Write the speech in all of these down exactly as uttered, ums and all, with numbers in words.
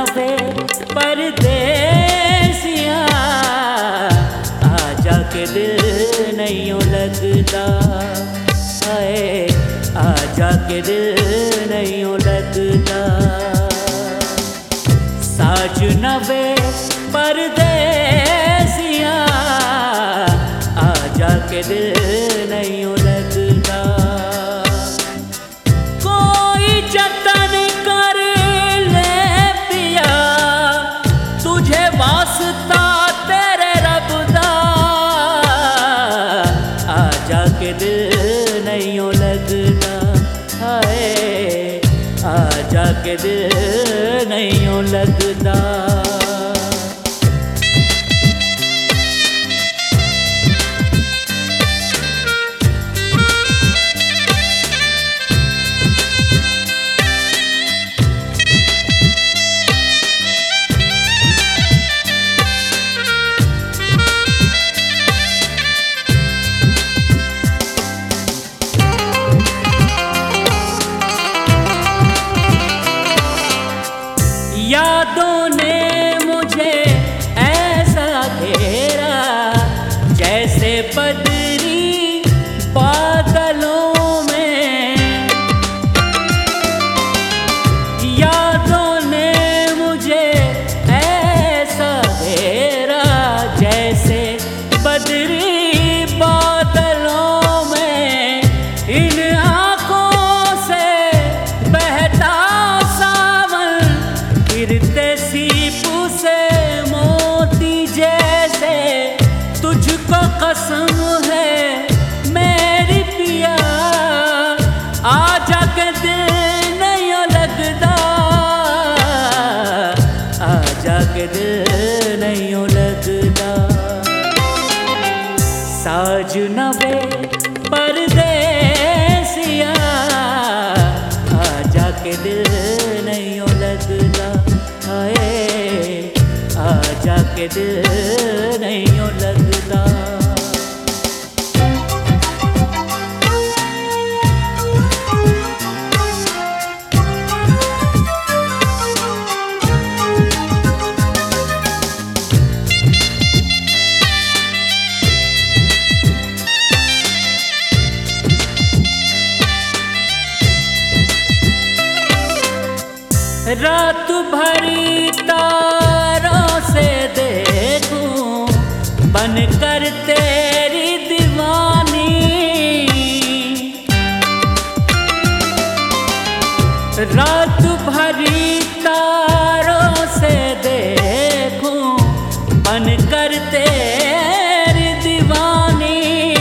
वे परदेसिया, आजा के दिल नहीं लगता, हाय आजा के दिल नहीं लगता। साजना वे परदेसिया, आजा के दिल नहीं लगता। कोई जतन कर ले पिया, तुझे वास्ता तेरे रब दा, आजा के दिल नहीं लगता, हाय आजा के दिल नहीं लगता। यादों ने मुझे ऐसा घेरा, जैसे बदरी बादलों में। यादों ने मुझे ऐसा घेरा, जैसे बदरी बादलों में। इन आँखों से बहता गिरते सीपू से मोती जैसे, तुझको कसम है मेरी पिया, आजा के दिल नहीं लगता, आजा के दिल नहीं लगता। साजना वे परदेसिया, आजा के दिल नहीं लगता, हाय आजा के दिल नहीं लगता। रात भरी तारों से देखूं, बन कर तेरी दीवानी। रात भरी तारों से देखूं, बन कर तेरी दीवानी।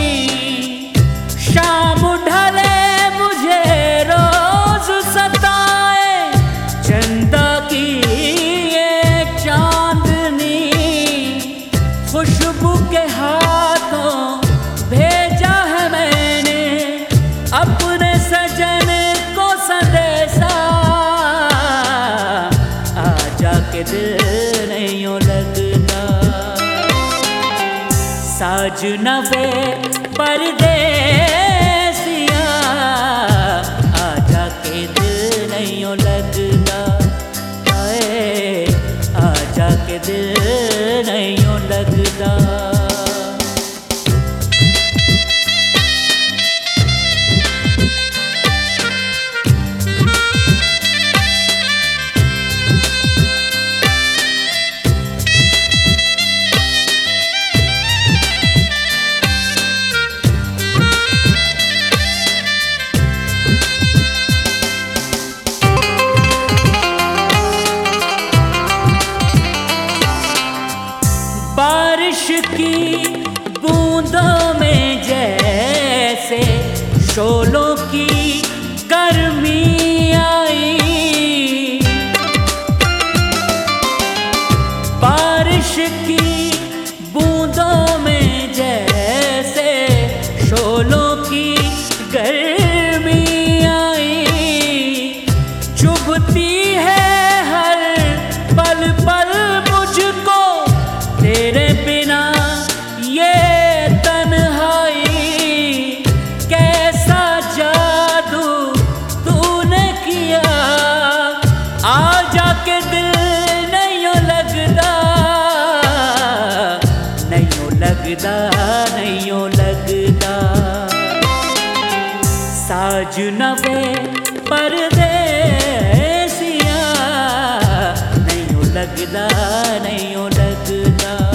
शाम ढले मुझे रोज सताए, चंदा की ये चांदनी। खुशबू के हाथों भेजा है मैंने अपने सजन को संदेशा, आजा के दिल नहीं लगता। साजना वे परदेसिया, आजा के दिल नहीं लगता, आजा के दिल नहीं लगता। बारिश की बूंदों में जैसे शोलों की गर्मी आई, बारिश की बूंदों में जैसे शोलों की गर्मी आई। चुभती है हर पल पल मुझको तेरे बिना ये तन्हाई। कैसा जादू तूने किया, आजा के दिल लगदा नहीं ओ लगदा। साजना वे परदेसिया नहीं ओ लगदा नहीं ओ लगदा।